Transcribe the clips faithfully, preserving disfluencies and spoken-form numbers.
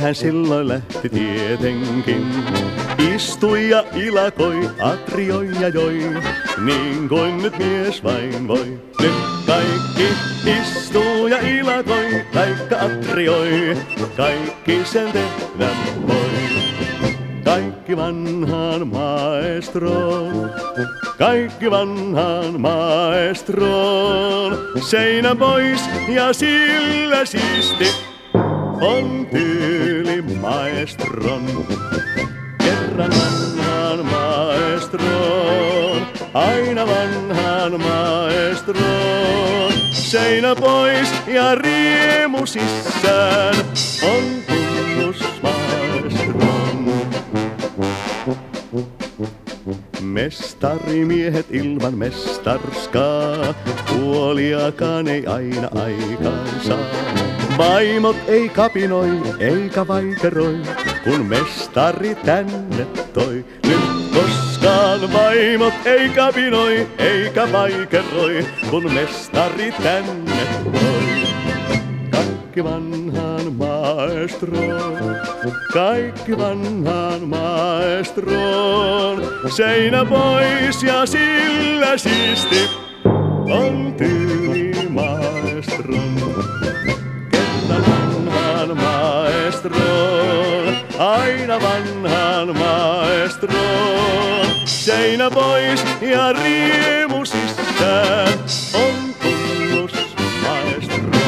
hän silloin lähti tietenkin. Istui ja ilakoi, atrioi ja joi, niin kuin nyt mies vain voi. Nyt kaikki istuu ja ilakoi, taikka atrioi, kaikki sen tehdä voi. Kaikki vanhaan maestroon, kaikki vanhaan maestroon. Seinä pois ja sillä siisti on tyyli maestron. Kerran vanhaan maestroon, aina vanhaan maestroon. Seinä pois ja riemu sisään on tunnus maestron. Mestarimiehet ilman mestarskaa, puoliakaan ei aina aikaan saa. Vaimot ei kapinoi eikä vaikeroi, kun mestari tänne toi. Nyt koskaan vaimot ei kapinoi eikä vaikeroi, kun mestari tänne toi. Kaikki vanhaan maestroon, kaikki vanhaan maestroon. Seinä pois ja sillä siisti on tyyli maestron. Kerran vanhaan maestroon, aina vanhaan maestroon. Seinä pois ja riemu sisään on tunnus maestron.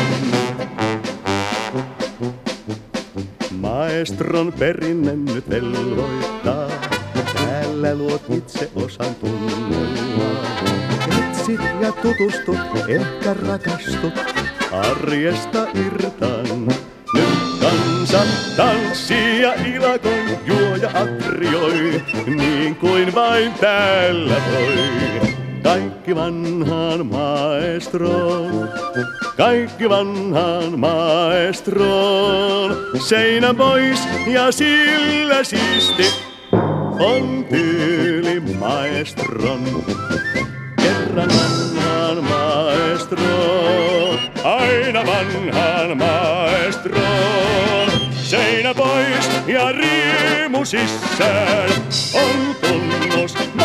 Maestron perinne nyt velvoittaa, täällä luot itse osan tunnoillaan. Etsit ja tutustut, ehkä rakastut, arjesta irtaan. Nyt kansa tanssii ja ilakoi, juo ja atrioi, niin kuin vain täällä voi. Kaikki vanhaan maestroon, kaikki vanhaan maestroon. Seinä pois ja sillä siisti on tyyli maestron. Kerran vanhaan maestroon, aina vanhaan maestroon. Seinä pois ja riemu sisään on tunnus